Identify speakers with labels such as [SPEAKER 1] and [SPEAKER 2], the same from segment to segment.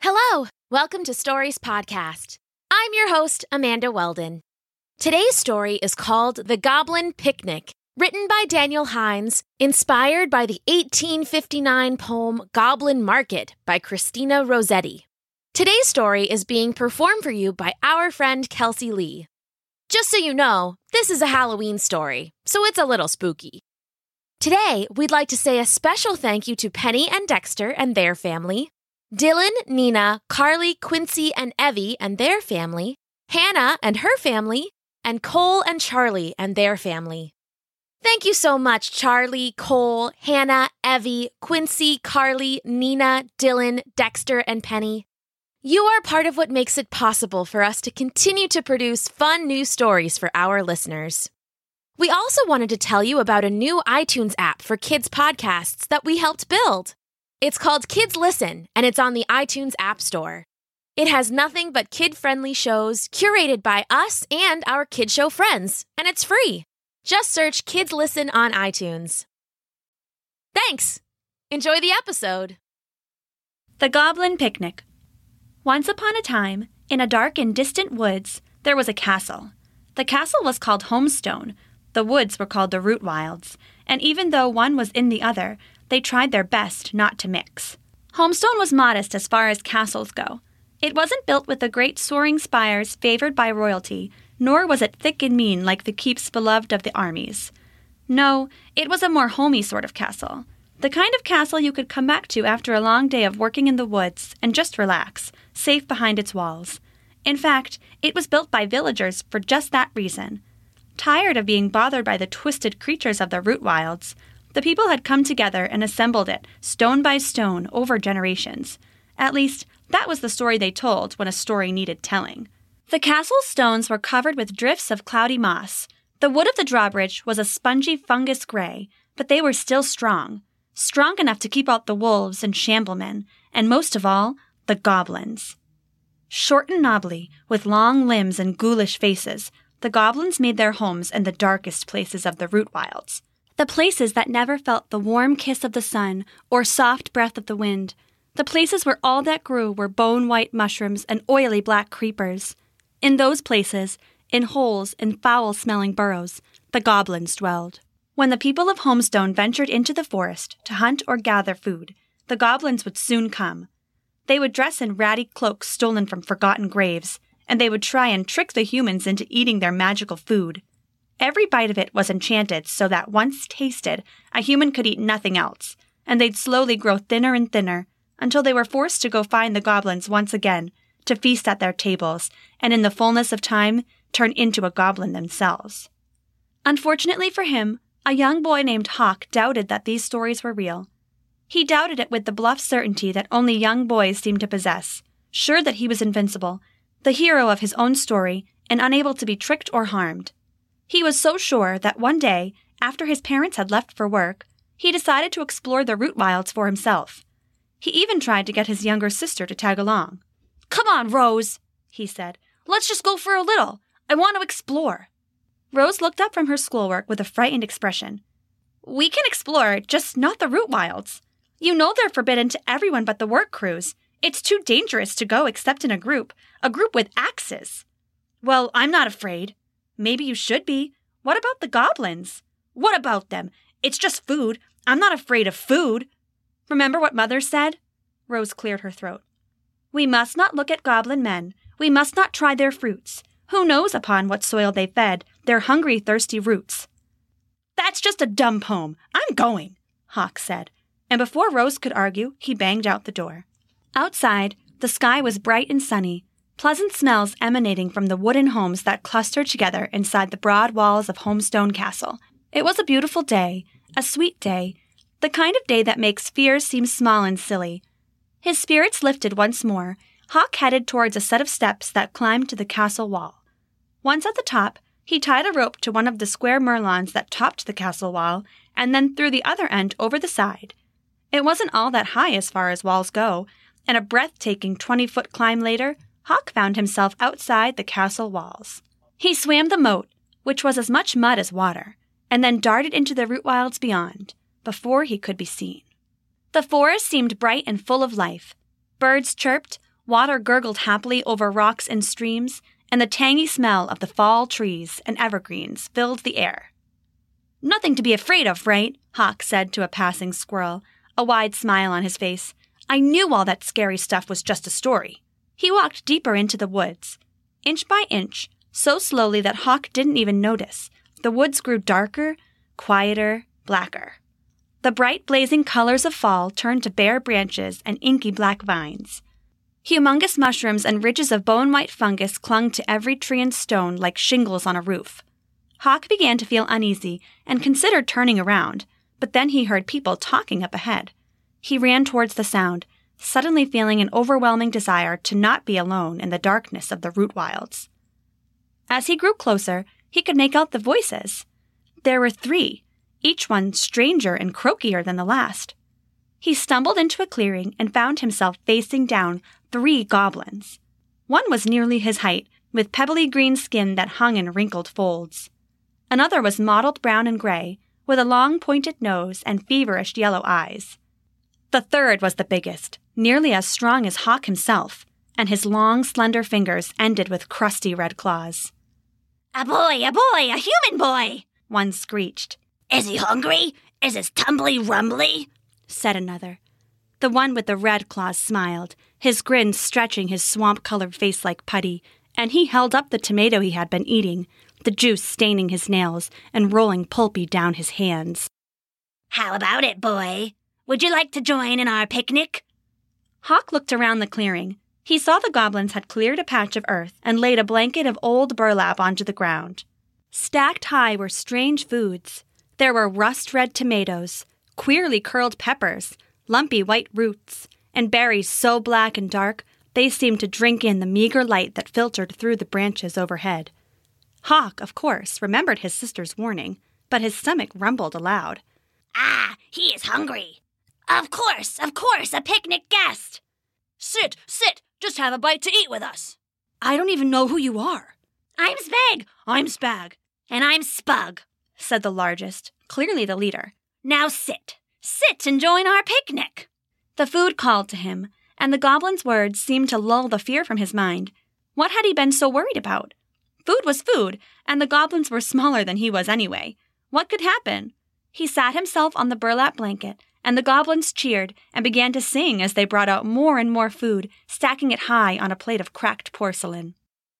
[SPEAKER 1] Hello, welcome to Stories Podcast. I'm your host, Amanda Weldon. Today's story is called The Goblin Picnic, written by Daniel Hines, inspired by the 1859 poem Goblin Market by Christina Rossetti. Today's story is being performed for you by our friend Kelsey Lee. Just so you know, this is a Halloween story, so it's a little spooky. Today, we'd like to say a special thank you to Penny and Dexter and their family, Dylan, Nina, Carly, Quincy, and Evie and their family, Hannah and her family, and Cole and Charlie and their family. Thank you so much, Charlie, Cole, Hannah, Evie, Quincy, Carly, Nina, Dylan, Dexter, and Penny. You are part of what makes it possible for us to continue to produce fun new stories for our listeners. We also wanted to tell you about a new iTunes app for kids' podcasts that we helped build. It's called Kids Listen, and it's on the iTunes App Store. It has nothing but kid-friendly shows curated by us and our kid show friends, and it's free. Just search Kids Listen on iTunes. Thanks! Enjoy the episode.
[SPEAKER 2] The Goblin Picnic. Once upon a time, in a dark and distant woods, there was a castle. The castle was called Homestone. The woods were called the Rootwilds, and even though one was in the other, they tried their best not to mix. Homestone was modest as far as castles go. It wasn't built with the great soaring spires favored by royalty, nor was it thick and mean like the keeps beloved of the armies. No, it was a more homey sort of castle. The kind of castle you could come back to after a long day of working in the woods and just relax, safe behind its walls. In fact, it was built by villagers for just that reason. Tired of being bothered by the twisted creatures of the Rootwilds, the people had come together and assembled it, stone by stone, over generations. At least, that was the story they told when a story needed telling. The castle's stones were covered with drifts of cloudy moss. The wood of the drawbridge was a spongy fungus gray, but they were still strong. Strong enough to keep out the wolves and shamblemen, and most of all, the goblins. Short and knobbly, with long limbs and ghoulish faces, the goblins made their homes in the darkest places of the Rootwilds. The places that never felt the warm kiss of the sun or soft breath of the wind. The places where all that grew were bone-white mushrooms and oily black creepers. In those places, in holes and foul-smelling burrows, the goblins dwelled. When the people of Homestone ventured into the forest to hunt or gather food, the goblins would soon come. They would dress in ratty cloaks stolen from forgotten graves, and they would try and trick the humans into eating their magical food. Every bite of it was enchanted so that once tasted, a human could eat nothing else, and they'd slowly grow thinner and thinner until they were forced to go find the goblins once again to feast at their tables, and in the fullness of time, turn into a goblin themselves. Unfortunately for him, a young boy named Hawk doubted that these stories were real. He doubted it with the bluff certainty that only young boys seem to possess, sure that he was invincible, the hero of his own story, and unable to be tricked or harmed. He was so sure that one day, after his parents had left for work, he decided to explore the Rootwilds for himself. He even tried to get his younger sister to tag along. "Come on, Rose," he said. "Let's just go for a little. I want to explore." Rose looked up from her schoolwork with a frightened expression. "We can explore, just not the Rootwilds. You know they're forbidden to everyone but the work crews. It's too dangerous to go except in a group with axes." "Well, I'm not afraid." "Maybe you should be. What about the goblins?" "What about them? It's just food. I'm not afraid of food." "Remember what Mother said?" Rose cleared her throat. "We must not look at goblin men. We must not try their fruits. Who knows upon what soil they fed, their hungry, thirsty roots." "That's just a dumb poem. I'm going," Hawk said, and before Rose could argue, he banged out the door. Outside, the sky was bright and sunny, pleasant smells emanating from the wooden homes that clustered together inside the broad walls of Homestone Castle. It was a beautiful day, a sweet day, the kind of day that makes fears seem small and silly. His spirits lifted once more, Hawk headed towards a set of steps that climbed to the castle wall. Once at the top, he tied a rope to one of the square merlons that topped the castle wall, and then threw the other end over the side. It wasn't all that high as far as walls go, and a breathtaking 20-foot climb later, Hawk found himself outside the castle walls. He swam the moat, which was as much mud as water, and then darted into the Rootwilds beyond, before he could be seen. The forest seemed bright and full of life. Birds chirped, Water gurgled happily over rocks and streams, and the tangy smell of the fall trees and evergreens filled the air. "Nothing to be afraid of, right?" Hawk said to a passing squirrel, a wide smile on his face. "I knew all that scary stuff was just a story." He walked deeper into the woods. Inch by inch, so slowly that Hawk didn't even notice, the woods grew darker, quieter, blacker. The bright blazing colors of fall turned to bare branches and inky black vines. Humongous mushrooms and ridges of bone-white fungus clung to every tree and stone like shingles on a roof. Hawk began to feel uneasy and considered turning around, but then he heard people talking up ahead. He ran towards the sound, suddenly feeling an overwhelming desire to not be alone in the darkness of the root wilds. As he grew closer, he could make out the voices. There were 3, each one stranger and croakier than the last. He stumbled into a clearing and found himself facing down 3 goblins. One was nearly his height, with pebbly green skin that hung in wrinkled folds. Another was mottled brown and gray, with a long pointed nose and feverish yellow eyes. The third was the biggest, nearly as strong as Hawk himself, and his long, slender fingers ended with crusty red claws.
[SPEAKER 3] A boy, a human boy,"
[SPEAKER 2] one screeched.
[SPEAKER 3] "Is he hungry? Is his tumbly rumbly?"
[SPEAKER 2] said another. The one with the red claws smiled, his grin stretching his swamp-colored face like putty, and he held up the tomato he had been eating, the juice staining his nails and rolling pulpy down his hands.
[SPEAKER 3] "How about it, boy? Would you like to join in our picnic?"
[SPEAKER 2] Hawk looked around the clearing. He saw the goblins had cleared a patch of earth and laid a blanket of old burlap onto the ground. Stacked high were strange foods. There were rust-red tomatoes, queerly curled peppers, lumpy white roots, and berries so black and dark they seemed to drink in the meager light that filtered through the branches overhead. Hawk, of course, remembered his sister's warning, but his stomach rumbled aloud.
[SPEAKER 3] "Ah, he is hungry. Of course, a picnic guest."
[SPEAKER 4] Sit, just have a bite to eat with us."
[SPEAKER 2] "I don't even know who you are."
[SPEAKER 3] "I'm Spag."
[SPEAKER 4] "I'm Spag."
[SPEAKER 3] "And I'm Spug,"
[SPEAKER 2] said the largest, clearly the leader.
[SPEAKER 3] "Now sit and join our picnic."
[SPEAKER 2] The food called to him, and the goblin's words seemed to lull the fear from his mind. What had he been so worried about? Food was food, and the goblins were smaller than he was anyway. What could happen? He sat himself on the burlap blanket, and the goblins cheered and began to sing as they brought out more and more food, stacking it high on a plate of cracked porcelain.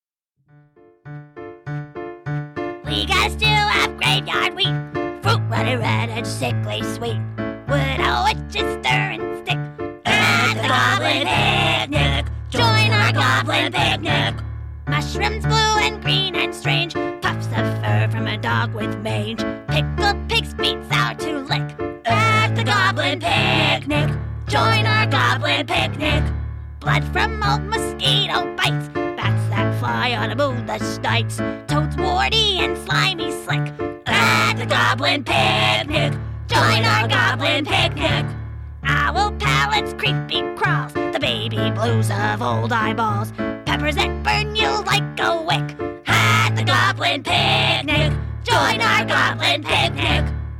[SPEAKER 3] "We got a stew of graveyard wheat, fruit ruddy red and sickly sweet. Wood a witch's stir and stick at the Goblin Picnic. Join our Goblin Picnic. Mushrooms blue and green and strange, puffs of fur from a dog with mange, pickled pig's feet sour to lick at the Goblin Picnic. Join our Goblin Picnic. Blood from old mosquito bites, bats that fly on a moonless nights, toads warty and slimy slick at the Goblin Picnic. Join our Goblin Picnic. Owl palates, creepy crawls, the baby blues of old eyeballs, peppers that burn you like a wick at the Goblin Picnic. Join our Goblin Picnic.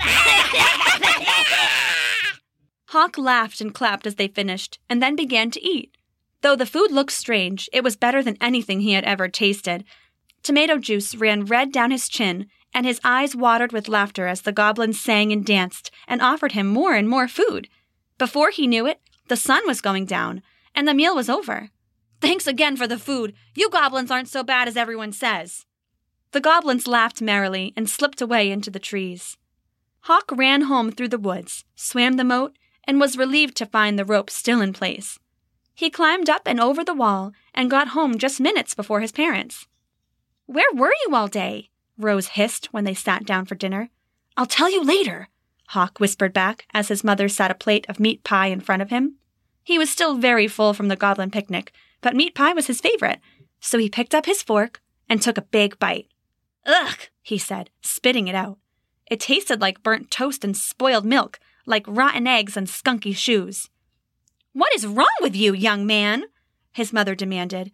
[SPEAKER 2] Hawk laughed and clapped as they finished, and then began to eat. Though the food looked strange, it was better than anything he had ever tasted. Tomato juice ran red down his chin, and his eyes watered with laughter as the goblins sang and danced and offered him more and more food. Before he knew it, the sun was going down, and the meal was over. "Thanks again for the food. You goblins aren't so bad as everyone says." The goblins laughed merrily and slipped away into the trees. Hawk ran home through the woods, swam the moat, and was relieved to find the rope still in place. He climbed up and over the wall and got home just minutes before his parents. "Where were you all day?" Rose hissed when they sat down for dinner. "I'll tell you later," Hawk whispered back as his mother set a plate of meat pie in front of him. He was still very full from the goblin picnic, but meat pie was his favorite, so he picked up his fork and took a big bite. "Ugh," he said, spitting it out. It tasted like burnt toast and spoiled milk, like rotten eggs and skunky shoes. "What is wrong with you, young man?" his mother demanded.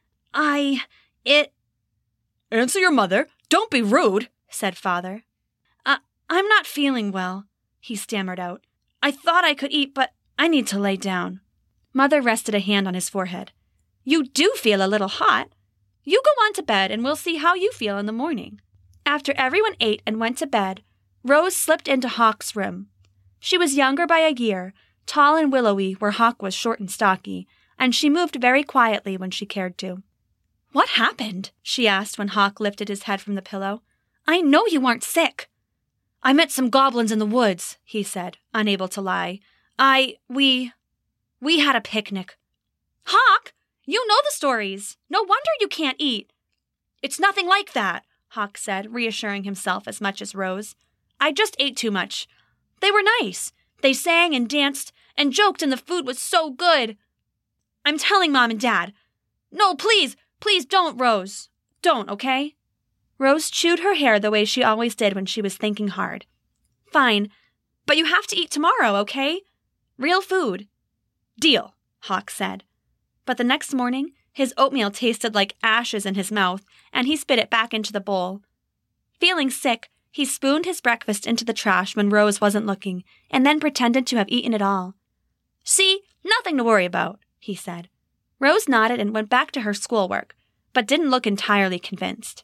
[SPEAKER 4] "Answer your mother. Don't be rude,"
[SPEAKER 2] said father. I'm not feeling well," he stammered out. "I thought I could eat, but I need to lay down." Mother rested a hand on his forehead. You do feel a little hot. You go on to bed and we'll see how you feel in the morning." After everyone ate and went to bed, Rose slipped into Hawk's room. She was younger by a year, tall and willowy where Hawk was short and stocky, and she moved very quietly when she cared to. "What happened?" she asked when Hawk lifted his head from the pillow. "I know you aren't sick." "I met some goblins in the woods," he said, unable to lie. We had a picnic." "Hawk, you know the stories. No wonder you can't eat." "It's nothing like that," Hawk said, reassuring himself as much as Rose. "I just ate too much. They were nice. They sang and danced and joked and the food was so good. I'm telling Mom and Dad." "No, please don't, Rose. Don't, okay?" Rose chewed her hair the way she always did when she was thinking hard. "Fine, but you have to eat tomorrow, okay? Real food." "Deal," Hawk said. But the next morning, his oatmeal tasted like ashes in his mouth, and he spit it back into the bowl. Feeling sick, he spooned his breakfast into the trash when Rose wasn't looking, and then pretended to have eaten it all. "See, nothing to worry about," he said. Rose nodded and went back to her schoolwork, but didn't look entirely convinced.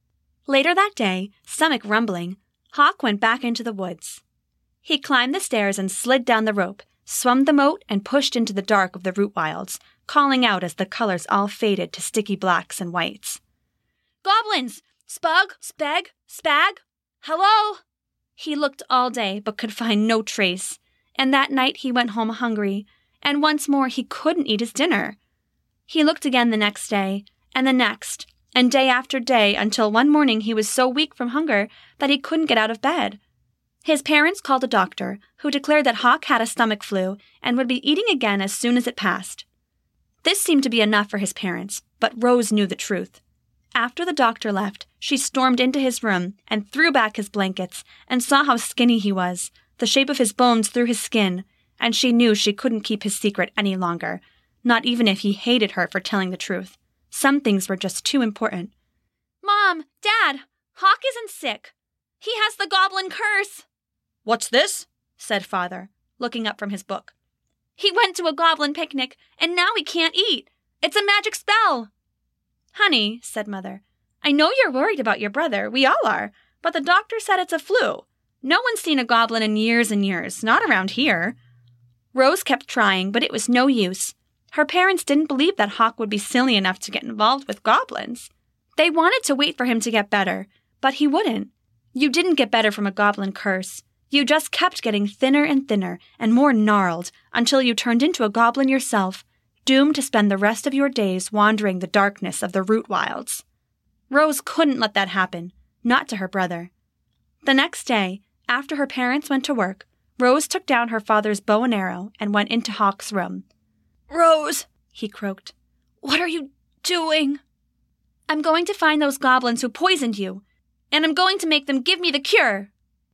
[SPEAKER 2] Later that day, stomach rumbling, Hawk went back into the woods. He climbed the stairs and slid down the rope, swum the moat, and pushed into the dark of the root wilds, calling out as the colors all faded to sticky blacks and whites. "Goblins! Spug! Speg! Spag! Hello!" He looked all day but could find no trace, and that night he went home hungry, and once more he couldn't eat his dinner. He looked again the next day, and the next, and day after day until one morning he was so weak from hunger that he couldn't get out of bed. His parents called a doctor, who declared that Hawk had a stomach flu and would be eating again as soon as it passed. This seemed to be enough for his parents, but Rose knew the truth. After the doctor left, she stormed into his room and threw back his blankets and saw how skinny he was, the shape of his bones through his skin, and she knew she couldn't keep his secret any longer, not even if he hated her for telling the truth. Some things were just too important. "Mom, Dad, Hawk isn't sick. He has the goblin curse." "What's this?" said Father, looking up from his book. "He went to a goblin picnic, and now he can't eat. It's a magic spell." "Honey," said Mother, "I know you're worried about your brother. We all are. But the doctor said it's a flu. No one's seen a goblin in years and years, not around here." Rose kept trying, but it was no use. Her parents didn't believe that Hawk would be silly enough to get involved with goblins. They wanted to wait for him to get better, but he wouldn't. You didn't get better from a goblin curse. You just kept getting thinner and thinner and more gnarled until you turned into a goblin yourself, doomed to spend the rest of your days wandering the darkness of the root wilds. Rose couldn't let that happen, not to her brother. The next day, after her parents went to work, Rose took down her father's bow and arrow and went into Hawk's room. "Rose," he croaked, "what are you doing?" "I'm going to find those goblins who poisoned you, and I'm going to make them give me the cure."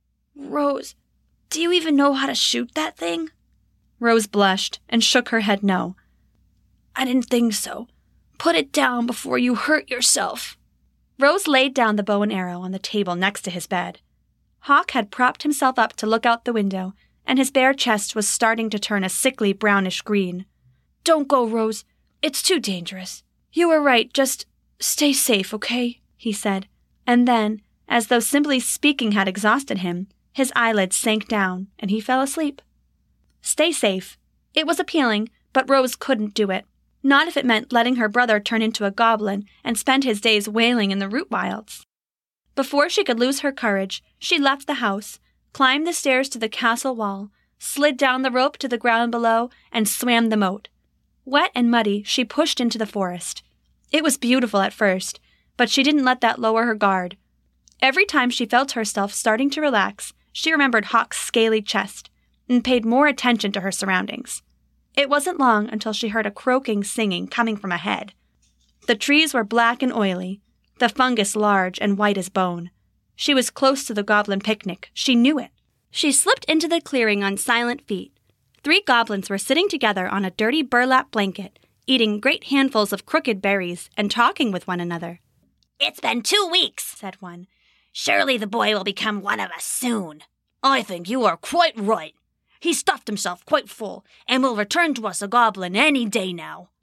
[SPEAKER 2] "Rose, do you even know how to shoot that thing?" Rose blushed and shook her head no. "I didn't think so. Put it down before you hurt yourself." Rose laid down the bow and arrow on the table next to his bed. Hawk had propped himself up to look out the window, and his bare chest was starting to turn a sickly brownish green. "Don't go, Rose. It's too dangerous. You were right. Just stay safe, okay?" he said. And then, as though simply speaking had exhausted him, his eyelids sank down and he fell asleep. Stay safe. It was appealing, but Rose couldn't do it. Not if it meant letting her brother turn into a goblin and spend his days wailing in the root wilds. Before she could lose her courage, she left the house, climbed the stairs to the castle wall, slid down the rope to the ground below, and swam the moat. Wet and muddy, she pushed into the forest. It was beautiful at first, but she didn't let that lower her guard. Every time she felt herself starting to relax, she remembered Hawk's scaly chest and paid more attention to her surroundings. It wasn't long until she heard a croaking singing coming from ahead. The trees were black and oily, the fungus large and white as bone. She was close to the goblin picnic. She knew it. She slipped into the clearing on silent feet. 3 goblins were sitting together on a dirty burlap blanket, eating great handfuls of crooked berries and talking with one another.
[SPEAKER 3] "It's been 2 weeks," said one. "Surely the boy will become one of us soon."
[SPEAKER 4] "I think you are quite right. He stuffed himself quite full and will return to us a goblin any day now."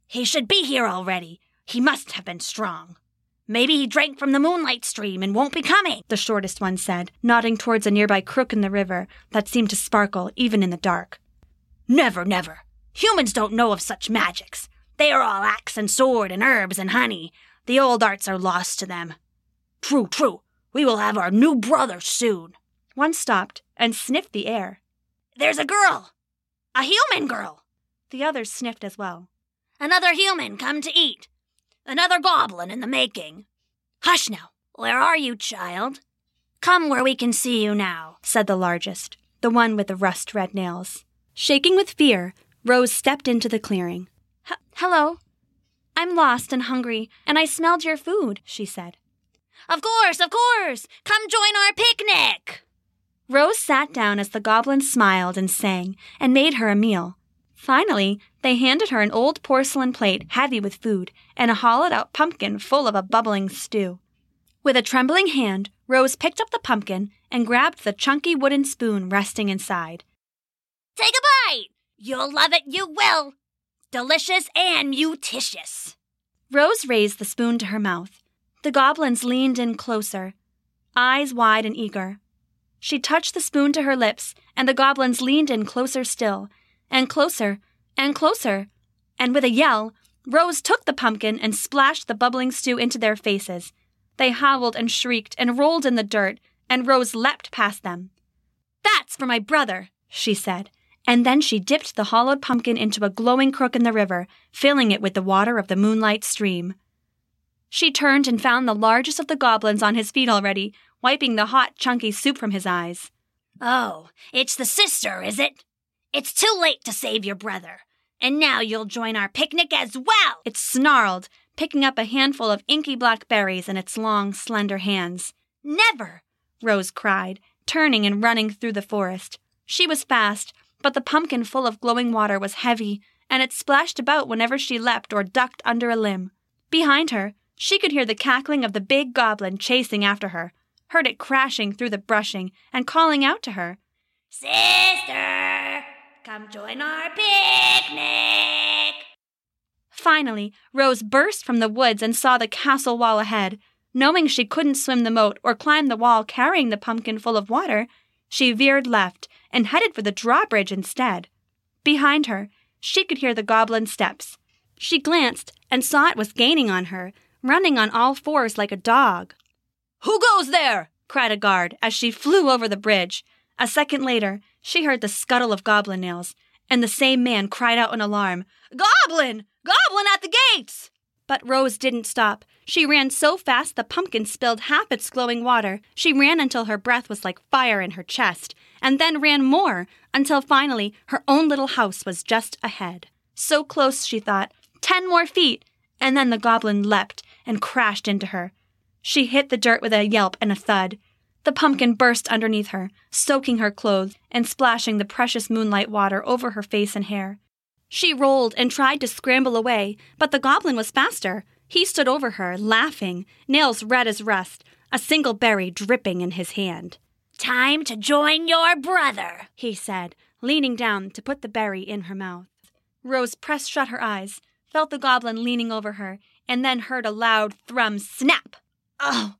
[SPEAKER 4] He should be here already. He must have been strong. Maybe he drank from the moonlight stream and won't be coming,
[SPEAKER 2] the shortest one said, nodding towards a nearby crook in the river that seemed to sparkle even in the dark.
[SPEAKER 4] Never, never. Humans don't know of such magics. They are all axe and sword and herbs and honey. The old arts are lost to them. True, true. We will have our new brother soon.
[SPEAKER 2] One stopped and sniffed the air.
[SPEAKER 4] There's a girl. A human girl.
[SPEAKER 2] The others sniffed as well.
[SPEAKER 4] Another human come to eat. Another goblin in the making. Hush now. Where are you, child? Come where we can see you now,
[SPEAKER 2] said the largest, the one with the rust-red nails. Shaking with fear, Rose stepped into the clearing. Hello. I'm lost and hungry, and I smelled your food, she said.
[SPEAKER 4] Of course, of course. Come join our picnic.
[SPEAKER 2] Rose sat down as the goblin smiled and sang and made her a meal. Finally, they handed her an old porcelain plate heavy with food and a hollowed-out pumpkin full of a bubbling stew. With a trembling hand, Rose picked up the pumpkin and grabbed the chunky wooden spoon resting inside.
[SPEAKER 3] Take a bite! You'll love it, you will! Delicious and mutitious.
[SPEAKER 2] Rose raised the spoon to her mouth. The goblins leaned in closer, eyes wide and eager. She touched the spoon to her lips, and the goblins leaned in closer still, and closer, and closer. And with a yell, Rose took the pumpkin and splashed the bubbling stew into their faces. They howled and shrieked and rolled in the dirt, and Rose leapt past them. "That's for my brother," she said, and then she dipped the hollowed pumpkin into a glowing crook in the river, filling it with the water of the moonlight stream. She turned and found the largest of the goblins on his feet already, wiping the hot, chunky soup from his eyes.
[SPEAKER 3] Oh, it's the sister, is it? It's too late to save your brother. And now you'll join our picnic as well.
[SPEAKER 2] It snarled, picking up a handful of inky black berries in its long, slender hands. Never! Rose cried, turning and running through the forest. She was fast, but the pumpkin full of glowing water was heavy, and it splashed about whenever she leapt or ducked under a limb. Behind her, she could hear the cackling of the big goblin chasing after her, heard it crashing through the brushing and calling out to her.
[SPEAKER 3] Sister, come join our picnic.
[SPEAKER 2] Finally, Rose burst from the woods and saw the castle wall ahead. Knowing she couldn't swim the moat or climb the wall carrying the pumpkin full of water, she veered left and headed for the drawbridge instead. Behind her, she could hear the goblin's steps. She glanced and saw it was gaining on her, running on all fours like a dog.
[SPEAKER 4] Who goes there?
[SPEAKER 2] Cried a guard as she flew over the bridge. A second later, she heard the scuttle of goblin nails, and the same man cried out in alarm,
[SPEAKER 4] Goblin! Goblin at the gates!
[SPEAKER 2] But Rose didn't stop. She ran so fast the pumpkin spilled half its glowing water. She ran until her breath was like fire in her chest, and then ran more, until finally her own little house was just ahead. So close, she thought, 10 more feet, and then the goblin leapt and crashed into her. She hit the dirt with a yelp and a thud. The pumpkin burst underneath her, soaking her clothes and splashing the precious moonlight water over her face and hair. She rolled and tried to scramble away, but the goblin was faster. He stood over her, laughing, nails red as rust, a single berry dripping in his hand.
[SPEAKER 3] Time to join your brother,
[SPEAKER 2] he said, leaning down to put the berry in her mouth. Rose pressed shut her eyes, felt the goblin leaning over her, and then heard a loud thrum snap.
[SPEAKER 3] Oh,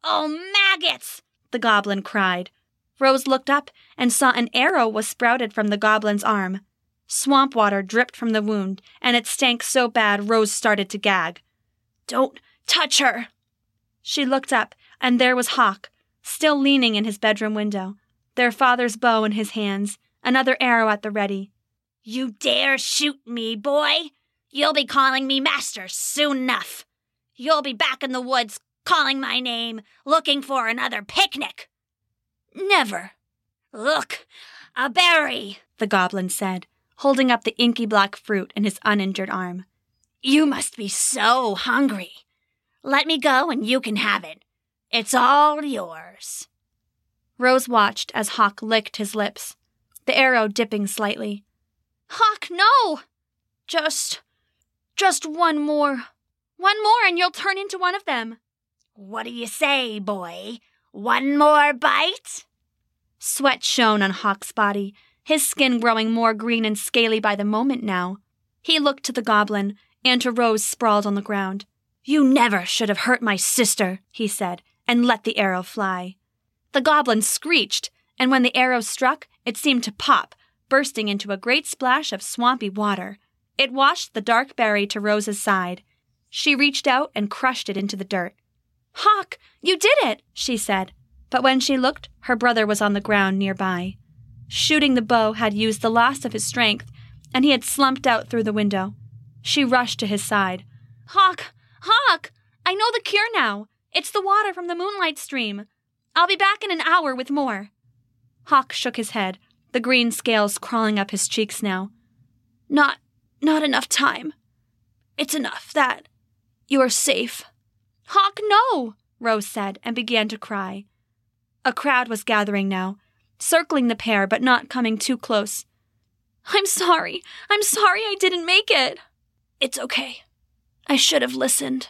[SPEAKER 3] maggots!
[SPEAKER 2] The goblin cried. Rose looked up and saw an arrow was sprouted from the goblin's arm. Swamp water dripped from the wound, and it stank so bad Rose started to gag. Don't touch her! She looked up, and there was Hawk, still leaning in his bedroom window, their father's bow in his hands, another arrow at the ready.
[SPEAKER 3] You dare shoot me, boy? You'll be calling me master soon enough. You'll be back in the woods calling my name, looking for another picnic.
[SPEAKER 2] Never.
[SPEAKER 3] Look, a berry,
[SPEAKER 2] the goblin said, holding up the inky black fruit in his uninjured arm.
[SPEAKER 3] You must be so hungry. Let me go and you can have it. It's all yours.
[SPEAKER 2] Rose watched as Hawk licked his lips, the arrow dipping slightly. Hawk, no! Just one more. One more and you'll turn into one of them.
[SPEAKER 3] What do you say, boy? One more bite?
[SPEAKER 2] Sweat shone on Hawk's body, his skin growing more green and scaly by the moment now. He looked to the goblin, Auntie Rose sprawled on the ground.
[SPEAKER 4] "You never should have hurt my sister," he said, and let the arrow fly.
[SPEAKER 2] The goblin screeched, and when the arrow struck, it seemed to pop, bursting into a great splash of swampy water. It washed the dark berry to Rose's side. She reached out and crushed it into the dirt. "Hawk, you did it," she said. But when she looked, her brother was on the ground nearby. Shooting the bow had used the last of his strength, and he had slumped out through the window. She rushed to his side. "Hawk! Hawk! I know the cure now. It's the water from the moonlight stream. I'll be back in an hour with more." Hawk shook his head, the green scales crawling up his cheeks now. Not enough time. It's enough that you're safe." "Hawk, no!" Rose said, and began to cry. A crowd was gathering now, circling the pair but not coming too close. I'm sorry I didn't make it." "It's okay. I should have listened."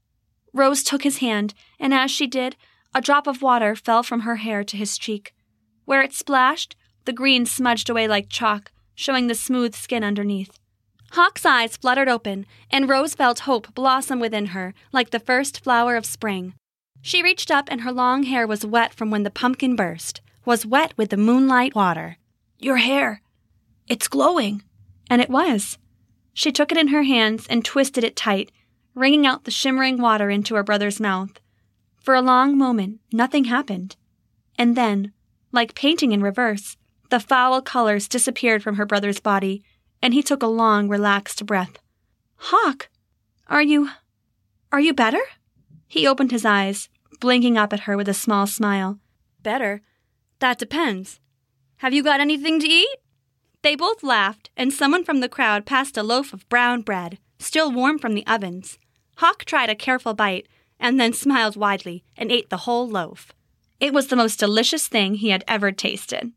[SPEAKER 2] Rose took his hand, and as she did, a drop of water fell from her hair to his cheek. Where it splashed, the green smudged away like chalk, showing the smooth skin underneath. Hawk's eyes fluttered open, and Rose felt hope blossom within her like the first flower of spring. She reached up, and her long hair was wet from when the pumpkin burst, was wet with the moonlight water. "Your hair, it's glowing." And it was. She took it in her hands and twisted it tight, wringing out the shimmering water into her brother's mouth. For a long moment, nothing happened. And then, like painting in reverse, the foul colors disappeared from her brother's body, and he took a long, relaxed breath. "Hawk, are you better?" He opened his eyes, blinking up at her with a small smile. "Better? That depends. Have you got anything to eat?" They both laughed, and someone from the crowd passed a loaf of brown bread, still warm from the ovens. Hawk tried a careful bite, and then smiled widely and ate the whole loaf. It was the most delicious thing he had ever tasted.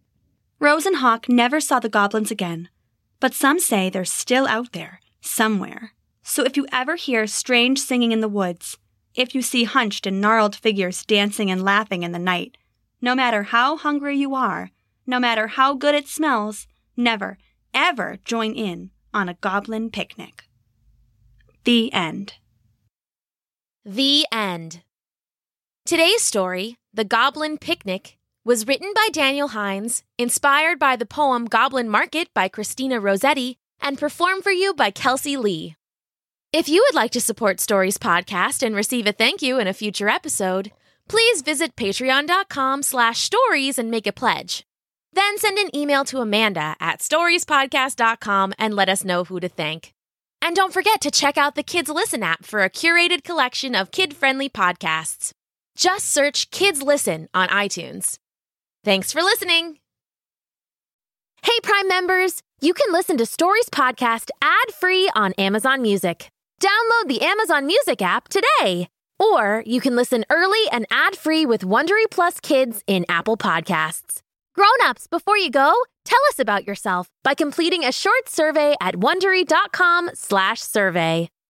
[SPEAKER 2] Rose and Hawk never saw the goblins again, but some say they're still out there, somewhere. So if you ever hear strange singing in the woods, if you see hunched and gnarled figures dancing and laughing in the night, no matter how hungry you are, no matter how good it smells, never, ever join in on a goblin picnic. The end.
[SPEAKER 1] The end. Today's story, The Goblin Picnic, was written by Daniel Hines, inspired by the poem Goblin Market by Christina Rossetti, and performed for you by Kelsey Lee. If you would like to support Stories Podcast and receive a thank you in a future episode, please visit patreon.com/stories and make a pledge. Then send an email to Amanda at storiespodcast.com and let us know who to thank. And don't forget to check out the Kids Listen app for a curated collection of kid-friendly podcasts. Just search Kids Listen on iTunes. Thanks for listening. Hey, Prime members, you can listen to Stories Podcast ad-free on Amazon Music. Download the Amazon Music app today. Or you can listen early and ad-free with Wondery Plus Kids in Apple Podcasts. Grown-ups, before you go, tell us about yourself by completing a short survey at Wondery.com/survey.